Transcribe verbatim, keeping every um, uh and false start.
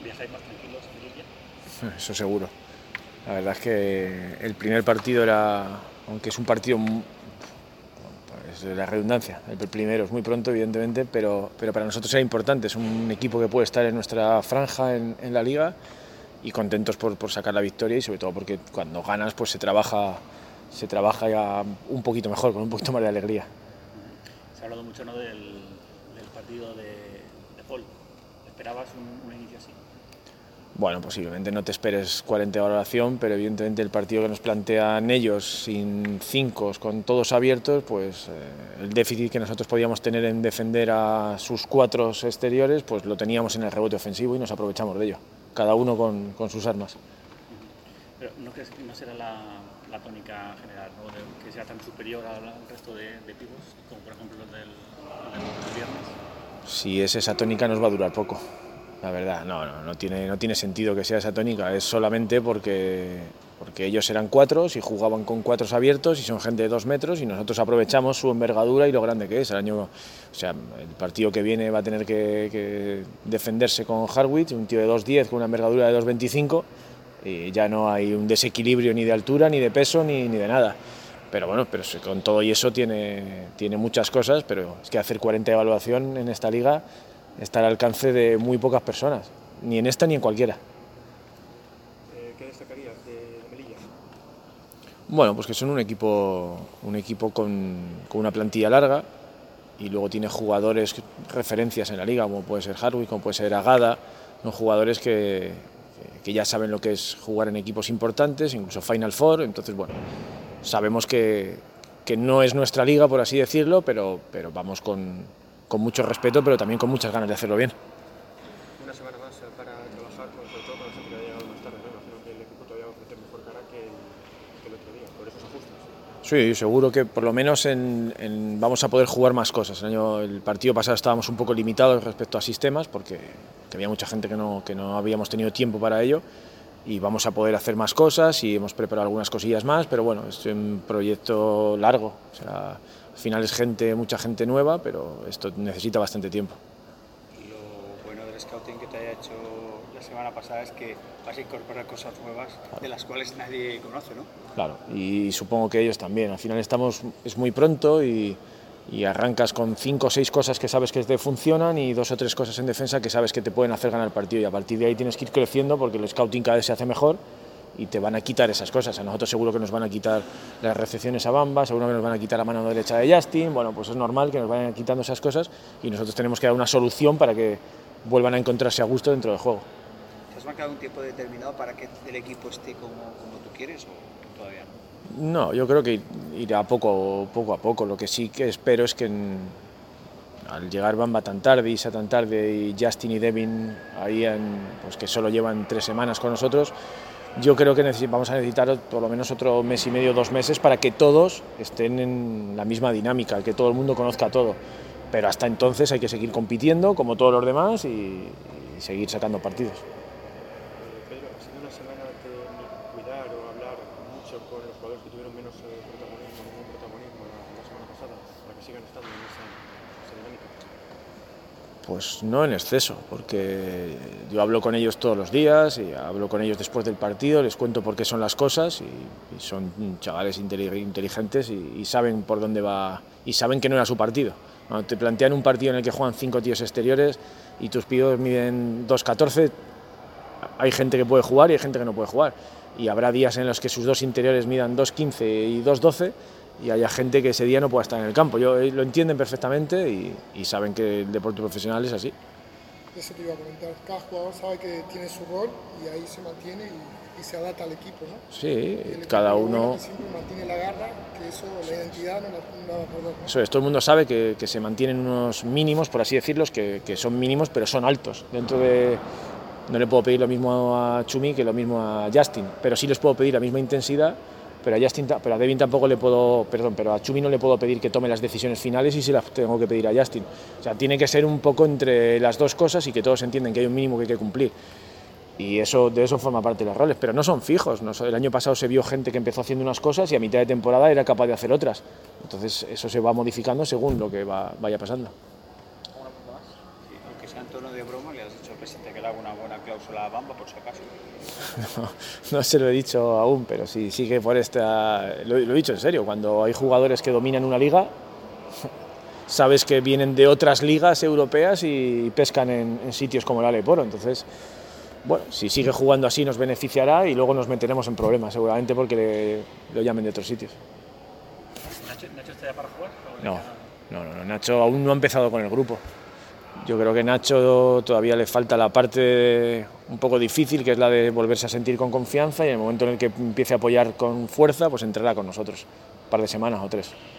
viajáis más tranquilos en Lidia. Eso seguro. La verdad es que el primer partido era, aunque es un partido, pues la redundancia, el primero es muy pronto evidentemente, pero, pero para nosotros era importante, es un equipo que puede estar en nuestra franja en, en la liga y contentos por, por sacar la victoria y sobre todo porque cuando ganas pues se trabaja, se trabaja ya un poquito mejor, con un poquito más de alegría. Se ha hablado mucho, ¿no?, del, del partido de, de Paul. ¿Esperabas un, un inicio así? Bueno, posiblemente no te esperes cuarenta de valoración, pero evidentemente el partido que nos plantean ellos, sin cinco, con todos abiertos, pues eh, el déficit que nosotros podíamos tener en defender a sus cuatro exteriores, pues lo teníamos en el rebote ofensivo y nos aprovechamos de ello, cada uno con, con sus armas. Pero ¿no crees que no será la, la tónica general, ¿no?, de, que sea tan superior al resto de, de pibos, como por ejemplo el del, el del viernes? Si es esa tónica nos va a durar poco. La verdad, no, no, no tiene, no tiene sentido que sea esa tónica, es solamente porque, porque ellos eran cuatro y jugaban con cuatro abiertos y son gente de dos metros y nosotros aprovechamos su envergadura y lo grande que es. El año, o sea, el partido que viene va a tener que, que defenderse con Harwich, un tío de dos diez con una envergadura de dos veinticinco y ya no hay un desequilibrio ni de altura, ni de peso, ni, ni de nada. Pero bueno, pero con todo y eso tiene, tiene muchas cosas, pero es que hacer cuarenta de evaluación en esta liga está al alcance de muy pocas personas, ni en esta ni en cualquiera. Eh, ¿Qué destacarías de, de Melilla? Bueno, pues que son un equipo, un equipo con, con una plantilla larga y luego tiene jugadores, referencias en la liga, como puede ser Harwich, como puede ser Agada, son jugadores que, que ya saben lo que es jugar en equipos importantes, incluso Final Four, entonces bueno, sabemos que, que no es nuestra liga, por así decirlo, pero, pero vamos con, con mucho respeto, pero también con muchas ganas de hacerlo bien. Una semana más para trabajar, con, sobre todo con la gente que ha llegado más tarde, ¿no? Imagino que el equipo todavía va a ofrecer mejor cara que el, que el otro día, por esos ajustes. Sí, seguro que por lo menos en, en, vamos a poder jugar más cosas. El, año, el partido pasado estábamos un poco limitados respecto a sistemas porque había mucha gente que no, que no habíamos tenido tiempo para ello y vamos a poder hacer más cosas y hemos preparado algunas cosillas más, pero bueno, es un proyecto largo. O sea, al final es gente, mucha gente nueva, pero esto necesita bastante tiempo. Lo bueno del scouting que te haya hecho la semana pasada es que vas a incorporar cosas nuevas, claro, de las cuales nadie conoce, ¿no? Claro, y supongo que ellos también. Al final estamos, es muy pronto y, y arrancas con cinco o seis cosas que sabes que te funcionan y dos o tres cosas en defensa que sabes que te pueden hacer ganar el partido y a partir de ahí tienes que ir creciendo porque el scouting cada vez se hace mejor y te van a quitar esas cosas. A nosotros seguro que nos van a quitar las recepciones a Bamba, seguro que nos van a quitar la mano derecha de Justin, bueno, pues es normal que nos vayan quitando esas cosas y nosotros tenemos que dar una solución para que vuelvan a encontrarse a gusto dentro del juego. ¿Te has marcado un tiempo determinado para que el equipo esté como, como tú quieres o todavía no? No, yo creo que irá poco, poco a poco. Lo que sí que espero es que en, al llegar Bamba tan tarde, Isa tan tarde y Justin y Devin ahí en, pues que solo llevan tres semanas con nosotros, yo creo que vamos a necesitar por lo menos otro mes y medio, dos meses para que todos estén en la misma dinámica, que todo el mundo conozca todo. Pero hasta entonces hay que seguir compitiendo como todos los demás y, y seguir sacando partidos. Pedro, ¿ha sido una semana de cuidar o hablar mucho con los jugadores que tuvieron menos eh, protagonismo, ningún protagonismo la, la semana pasada, para que sigan estando en esa, esa dinámica? Pues no en exceso, porque yo hablo con ellos todos los días y hablo con ellos después del partido, les cuento por qué son las cosas y, y son chavales inteligentes y, y saben por dónde va y saben que no era su partido. Cuando te plantean un partido en el que juegan cinco tíos exteriores y tus pibos miden dos catorce, hay gente que puede jugar y hay gente que no puede jugar. Y habrá días en los que sus dos interiores midan dos quince y dos doce y haya gente que ese día no pueda estar en el campo. Yo, lo entienden perfectamente y, y saben que el deporte profesional es así. Eso te iba a comentar. Cada jugador sabe que tiene su rol y ahí se mantiene y, y se adapta al equipo, ¿no? Sí, cada uno... Que siempre mantiene la garra, que eso, la identidad no la, no la va a perder, ¿no? Eso es, todo el mundo sabe que, que se mantienen unos mínimos, por así decirlo, que, que son mínimos pero son altos. Dentro de... No le puedo pedir lo mismo a Chumi que lo mismo a Justin, pero sí les puedo pedir la misma intensidad, pero a Justin, pero a Devin tampoco le puedo, perdón, pero a Chumi no le puedo pedir que tome las decisiones finales y se las tengo que pedir a Justin. O sea, tiene que ser un poco entre las dos cosas y que todos entienden que hay un mínimo que hay que cumplir. Y eso, de eso forma parte de los roles, pero no son fijos. No, el año pasado se vio gente que empezó haciendo unas cosas y a mitad de temporada era capaz de hacer otras. Entonces eso se va modificando según lo que va, vaya pasando. Aunque sea en tono de broma, le has dicho al presidente que la tendrá una buena cláusula a Bamba, por si acaso. No, no se lo he dicho aún, pero sí, sigue por esta... Lo, lo he dicho en serio, cuando hay jugadores que dominan una liga, sabes que vienen de otras ligas europeas y pescan en, en sitios como el Aleporo, entonces... Bueno, si sigue jugando así nos beneficiará y luego nos meteremos en problemas, seguramente porque le, lo llamen de otros sitios. ¿Nacho, Nacho está ya para jugar? No, no, no, no, Nacho aún no ha empezado con el grupo. Yo creo que Nacho todavía le falta la parte un poco difícil, que es la de volverse a sentir con confianza, y en el momento en el que empiece a apoyar con fuerza, pues entrará con nosotros, un par de semanas o tres.